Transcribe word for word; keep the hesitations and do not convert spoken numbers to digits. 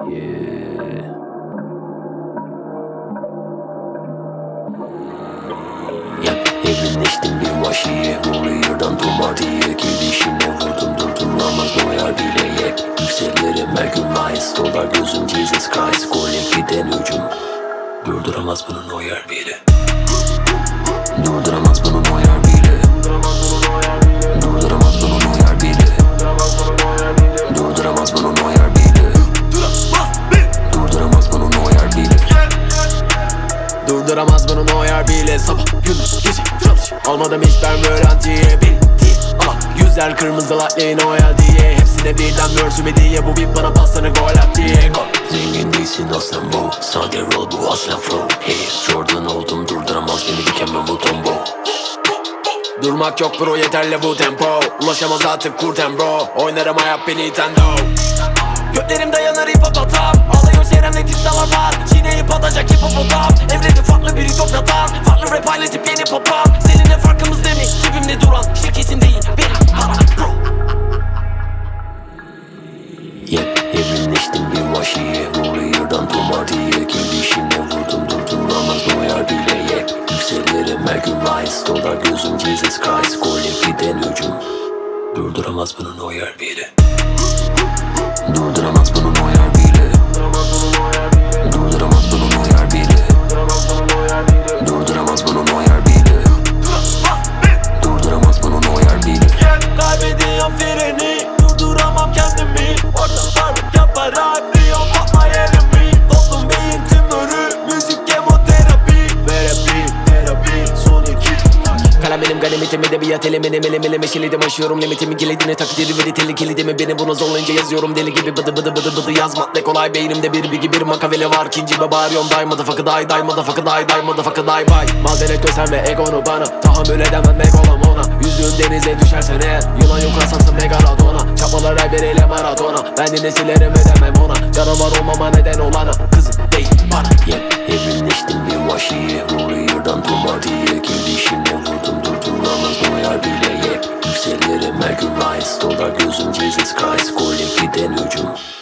Yeah. Yap evrimleştim bir vahşiye, Warrior'dan Tomadiye. Gelişine vurdum durdurulamaz Noyar bile yek. Yükselirim her gün Miles, dolar gözüm Jesus Christ. Gole giden hücum, durduramaz bunu Noyar bile. Durduramaz bunu Noyar bile. Durduramaz bunu Noyar bile. Durduramaz bunu Noyar bile. Durduramaz bunu Noyar bile. Durduramaz bunu Noyar bile. Sabah gündüz gece çalış, almadım hiç ben öğrenciye. Bitti ama yüzler kırmızı light'li Noyar diye. Hepsine birden görsüm diye, bu bir bana pasını gol at diye. Zengin değilsin aslan bu, sade rol bu aslan flow. Hey Jordan oldum, durduramaz beni dikemem bu tombo. Durmak yok bro, yeterli bu tempo. Ulaşamaz artık kurten bro, oynarım hayat bir Nintendo. Göklerim dayanır hipopotam, ağlıyor çevremde timsahlar var. Çiğneyip atacak hipopotam, evreni farklı bir ütopyadan. Farklı rap halletip yeni popam. Seninle farkımız ne mi? Cebimde duran şirketin değil benim para bro. Yep evrimleştim bir vahşiye, Warrior'dan Tomadiye. Gelişine vurdum durduramaz Noyar bile yek. Yükselirim her gün Miles, dolar gözüm Jesus Christ. Gole giden hücum, durduramaz bunu Noyar bile. Durduramaz bunu Noyar bile. Durduramaz bunu Noyar bile. Durduramaz bunu Noyar bile. Durduramaz bunu Noyar bile. Kaybediyorum freni, durduramam kendimi. Orta parmak yaparak diyorum fuck my enemy. Toplum beyin tümörü, müzik kemoterapi. Terapi, terapi, son iki. Kalem benim ganimetim, edebiyat elemini melemele meşeledim. Aşıyorum limitimin kilidini, takı deli veri teli kilidimi. Beni buna zorlayınca yazıyorum deli gibi, bıdı bıdı bıdı bıdı yazmak ne kolay. Beynimde bir bigi bir makaveli var, ikinci be bağırıyorum day motherfucker day day motherfucker day day motherfucker day bay. Mazeret göster ve egonu bana, tahammül edemem megolam ona. Yüzüğün denize düşersen eğer, yılan yok asansın megaladona. Çapalar her biriyle maratona, ben de nesilerim ödemem ona. Canavar olmama neden olana, kızım değil bana. Yep evrimleştim bir vahşiye, Warrior'dan Tomadiye. Gelişine vurdum durduramaz Noyar bile yek. Yükselirim her gün Miles, dolar gözüm Jesus Christ. Gole giden hücum,